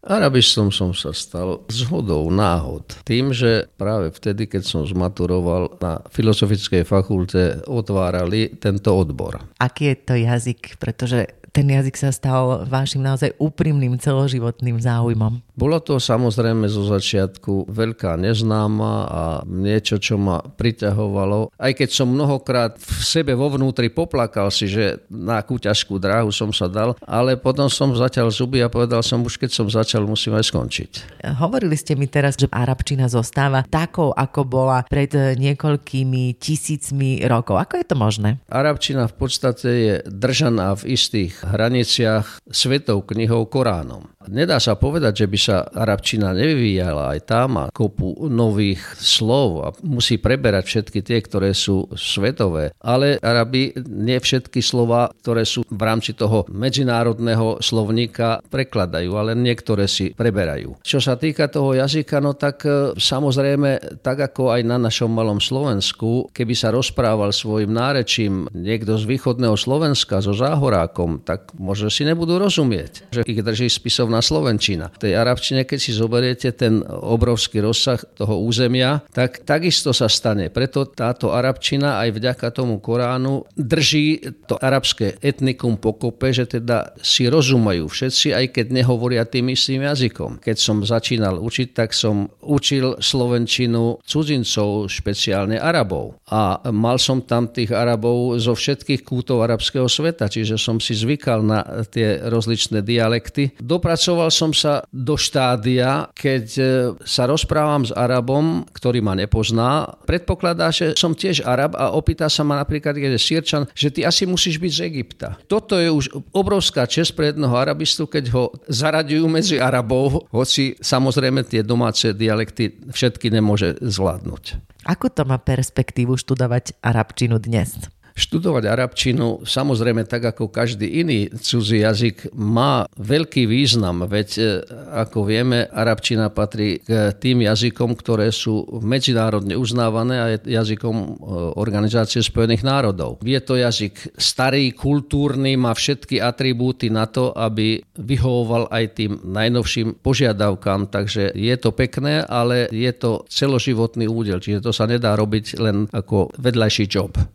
Arabistom som sa stal zhodou náhod. Tým, že práve vtedy, keď som zmaturoval na Filozofickej fakulte, otvárali tento odbor. Aký je to jazyk? Pretože ten jazyk sa stal vašim naozaj úprimným celoživotným záujmom. Bolo to samozrejme zo začiatku veľká neznáma a niečo, čo ma priťahovalo. Aj keď som mnohokrát v sebe vo vnútri poplakal si, že na akú ťažkú dráhu som sa dal, ale potom som zatiaľ zuby a povedal som, už keď som začal, musím aj skončiť. Hovorili ste mi teraz, že arabčina zostáva takou, ako bola pred niekoľkými tisícmi rokov. Ako je to možné? Arabčina v podstate je držaná v istých hraniciach svetou knihou Koránom. Nedá sa povedať, že by sa arabčina nevyvíjala, aj tá má kopu nových slov a musí preberať všetky tie, ktoré sú svetové. Ale Arabi nie všetky slova, ktoré sú v rámci toho medzinárodného slovníka, prekladajú, ale niektoré si preberajú. Čo sa týka toho jazyka, no tak samozrejme, tak ako aj na našom malom Slovensku, keby sa rozprával svojim nárečím niekto z východného Slovenska, so Záhorákom, tak možno si nebudú rozumieť, že ich drží spisovná slovenčina. V tej arabčine, keď si zoberiete ten obrovský rozsah toho územia, tak takisto sa stane. Preto táto arabčina aj vďaka tomu Koránu drží to arabské etnikum pokope, že teda si rozumajú všetci, aj keď nehovoria tým istým jazykom. Keď som začínal učiť, tak som učil slovenčinu cudzincov, špeciálne Arabov. A mal som tam tých Arabov zo všetkých kútov arabského sveta, čiže som si zvykal na tie rozličné dialekty. Dopracoval som sa do štádia, keď sa rozprávam s Arabom, ktorý ma nepozná, predpokladá, že som tiež Arab a opýta sa ma napríklad, keď je Sýrčan, že ty asi musíš byť z Egypta. Toto je už obrovská česť pre jedného arabistu, keď ho zaraďujú medzi Arabov, hoci samozrejme tie domáce dialekty všetky nemôže zvládnuť. Ako to má perspektívu študovať arabčinu dnes? Študovať arabčinu, samozrejme tak ako každý iný cudzí jazyk, má veľký význam, veď ako vieme, arabčina patrí k tým jazykom, ktoré sú medzinárodne uznávané a je jazykom Organizácie spojených národov. Je to jazyk starý, kultúrny, má všetky atribúty na to, aby vyhovoval aj tým najnovším požiadavkám, takže je to pekné, ale je to celoživotný údel, čiže to sa nedá robiť len ako vedľajší job.